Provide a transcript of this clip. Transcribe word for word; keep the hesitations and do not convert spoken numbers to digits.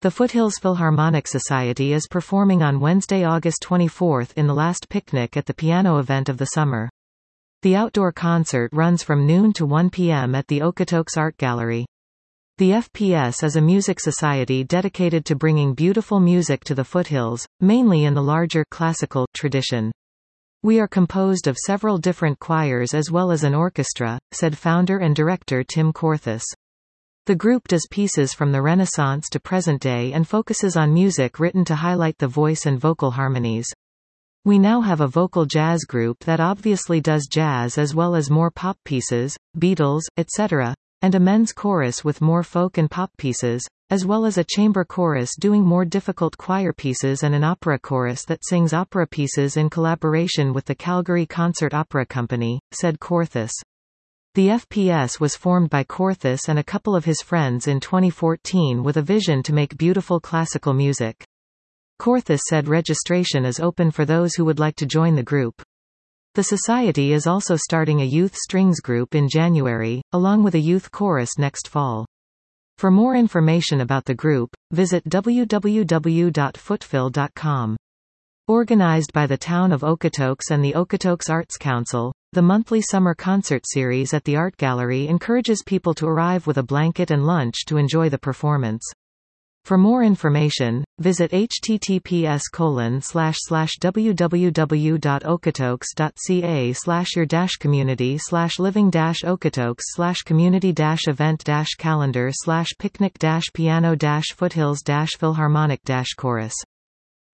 The Foothills Philharmonic Society is performing on Wednesday, August twenty-fourth in the last picnic at the piano event of the summer. The outdoor concert runs from noon to one p m at the Okotoks Art Gallery. The F P S is a music society dedicated to bringing beautiful music to the foothills, mainly in the larger classical tradition. We are composed of several different choirs as well as an orchestra, said founder and director Tim Korthus. The group does pieces from the Renaissance to present day and focuses on music written to highlight the voice and vocal harmonies. We now have a vocal jazz group that obviously does jazz as well as more pop pieces, Beatles, et cetera, and a men's chorus with more folk and pop pieces, as well as a chamber chorus doing more difficult choir pieces and an opera chorus that sings opera pieces in collaboration with the Calgary Concert Opera Company, said Korthus. The F P S was formed by Korthus and a couple of his friends in twenty fourteen with a vision to make beautiful classical music. Korthus said registration is open for those who would like to join the group. The society is also starting a youth strings group in January, along with a youth chorus next fall. For more information about the group, visit w w w dot footphil dot com. Organized by the town of Okotoks and the Okotoks Arts Council, the monthly summer concert series at the Art Gallery encourages people to arrive with a blanket and lunch to enjoy the performance. For more information, visit h t t p s colon slash slash w w w dot okotoks dot c a slash your dash community slash living dash okotoks slash community dash event dash calendar slash picnic dash piano dash foothills dash philharmonic dash chorus.